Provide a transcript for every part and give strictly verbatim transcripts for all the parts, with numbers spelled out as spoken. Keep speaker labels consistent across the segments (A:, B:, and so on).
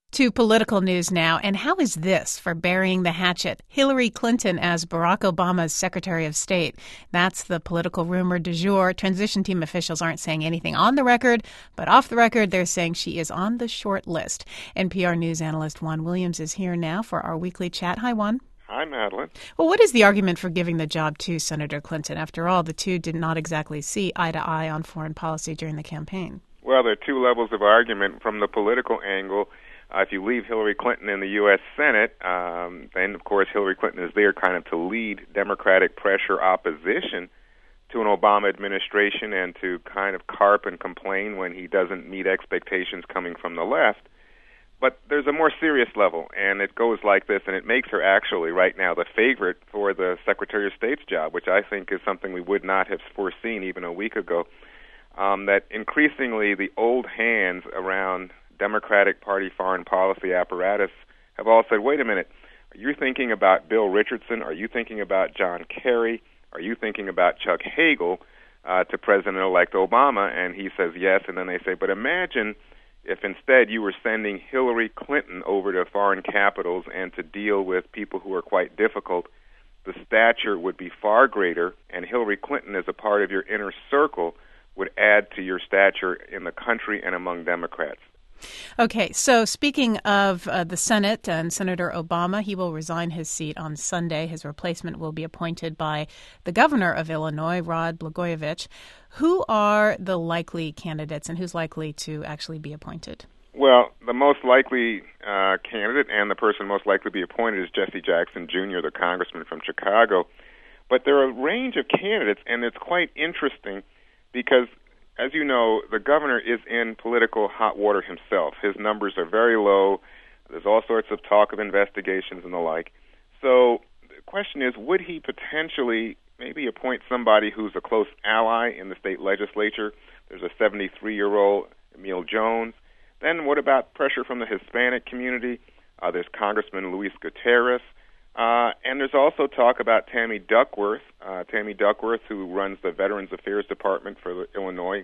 A: To political news now, and how is this for burying the hatchet? Hillary Clinton as Barack Obama's Secretary of State. That's the political rumor du jour. Transition team officials aren't saying anything on the record, but off the record, they're saying she is on the short list. N P R News analyst Juan Williams is here now for our weekly chat. Hi, Juan.
B: Hi, Madeline.
A: Well, what is the argument for giving the job to Senator Clinton? After all, the two did not exactly see eye to eye on foreign policy during the campaign.
B: Well, there are two levels of argument. From the political angle, Uh, if you leave Hillary Clinton in the U S Senate, um, then, of course, Hillary Clinton is there kind of to lead Democratic pressure opposition to an Obama administration and to kind of carp and complain when he doesn't meet expectations coming from the left. But there's a more serious level, and it goes like this, and it makes her actually right now the favorite for the Secretary of State's job, which I think is something we would not have foreseen even a week ago, um, that increasingly the old hands around Democratic Party foreign policy apparatus have all said, wait a minute, are you thinking about Bill Richardson? Are you thinking about John Kerry? Are you thinking about Chuck Hagel uh, to President-elect Obama? And he says yes, and then they say, but imagine if instead you were sending Hillary Clinton over to foreign capitals and to deal with people who are quite difficult. The stature would be far greater, and Hillary Clinton as a part of your inner circle would add to your stature in the country and among Democrats.
A: Okay, so speaking of uh, the Senate and Senator Obama, he will resign his seat on Sunday. His replacement will be appointed by the governor of Illinois, Rod Blagojevich. Who are the likely candidates, and who's likely to actually be appointed?
B: Well, the most likely uh, candidate and the person most likely to be appointed is Jesse Jackson Junior, the congressman from Chicago. But there are a range of candidates, and it's quite interesting because, as you know, the governor is in political hot water himself. His numbers are very low. There's all sorts of talk of investigations and the like. So the question is, would he potentially maybe appoint somebody who's a close ally in the state legislature? There's a seventy-three-year-old Emil Jones. Then what about pressure from the Hispanic community? Uh, there's Congressman Luis Gutierrez. Uh, and there's also talk about Tammy Duckworth, uh, Tammy Duckworth, who runs the Veterans Affairs Department for Illinois,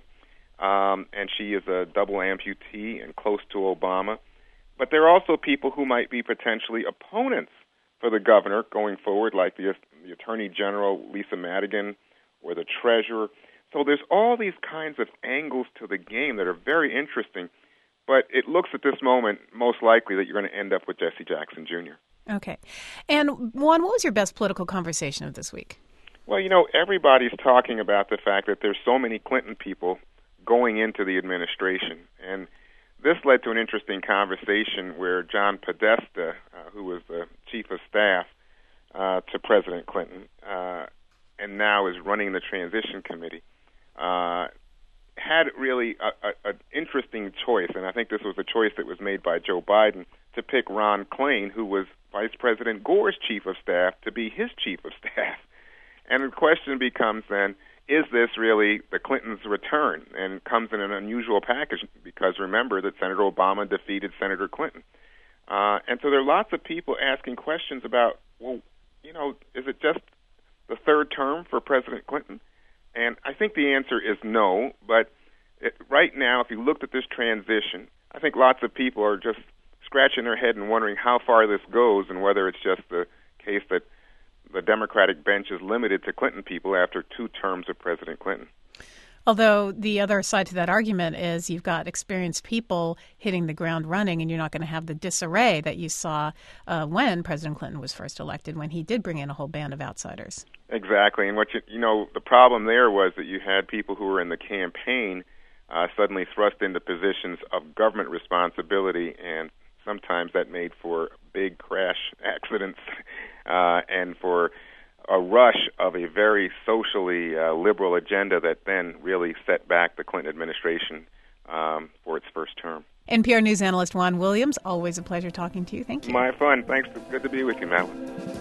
B: um, and she is a double amputee and close to Obama. But there are also people who might be potentially opponents for the governor going forward, like the, the Attorney General, Lisa Madigan, or the Treasurer. So there's all these kinds of angles to the game that are very interesting, but it looks at this moment most likely that you're going to end up with Jesse Jackson Junior
A: Okay. And, Juan, what was your best political conversation of this week?
B: Well, you know, everybody's talking about the fact that there's so many Clinton people going into the administration. And this led to an interesting conversation where John Podesta, uh, who was the chief of staff uh, to President Clinton, uh, and now is running the transition committee, uh, had really an interesting choice. And I think this was a choice that was made by Joe Biden to pick Ron Klain, who was Vice President Gore's chief of staff, to be his chief of staff. And the question becomes then, is this really the Clintons' return? And comes in an unusual package because remember that Senator Obama defeated Senator Clinton. Uh, and so there are lots of people asking questions about, well, you know, is it just the third term for President Clinton? And I think the answer is no. But it, right now, if you looked at this transition, I think lots of people are just scratching their head and wondering how far this goes and whether it's just the case that the Democratic bench is limited to Clinton people after two terms of President Clinton.
A: Although the other side to that argument is you've got experienced people hitting the ground running, and you're not going to have the disarray that you saw uh, when President Clinton was first elected, when he did bring in a whole band of outsiders.
B: Exactly. And what you, you know, the problem there was that you had people who were in the campaign uh, suddenly thrust into positions of government responsibility, and sometimes that made for big crash accidents uh, and for a rush of a very socially uh, liberal agenda that then really set back the Clinton administration um, for its first term.
A: N P R News analyst Juan Williams, always a pleasure talking to you. Thank you.
B: My fun. Thanks. Good to be with you, Madeline.